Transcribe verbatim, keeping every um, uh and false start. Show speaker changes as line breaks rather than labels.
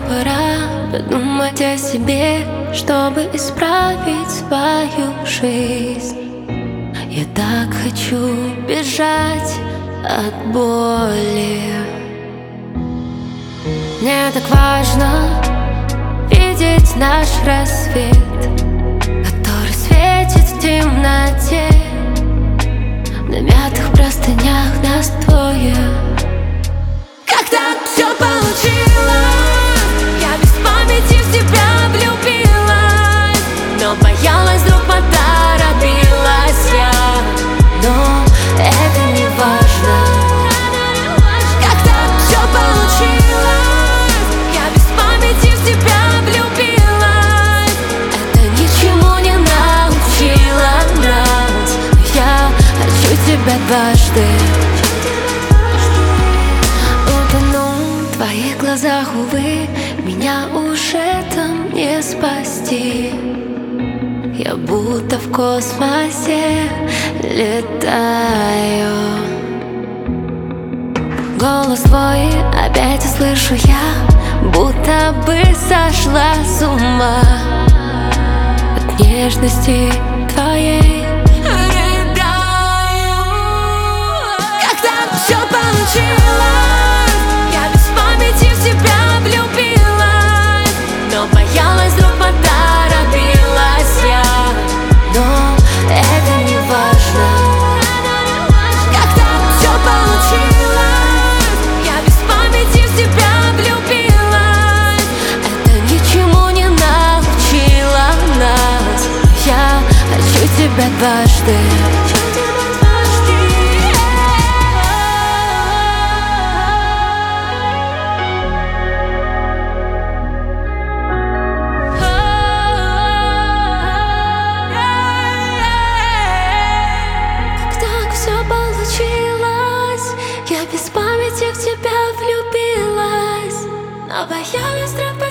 пора подумать о себе, чтобы исправить свою жизнь. Я так хочу бежать от боли. Мне так важно видеть наш рассвет, который светит в темноте. На мятых простынях нас двое. Как так все получилось? Я без памяти в тебя влюбилась, но боялась, вдруг поторопилась я. Но это не важно. Как так все получилось? Я без памяти в тебя влюбилась. Это ничему не научило нас. Я хочу тебя дважды. Утону в твоих глазах, увы, меня уже там не спасти. Я будто в космосе летаю. Голос твой опять услышу я, будто бы сошла с ума от нежности твоей. Как так все получилось? Я без памяти в тебя влюбилась, но боялась, вдруг поторопилась я. Но это не важно. Как так все получилось? Я без памяти в тебя влюбилась. Это ничему не научило нас. Я хочу тебя дважды. Я без памяти в тебя влюбилась, но боялась вдруг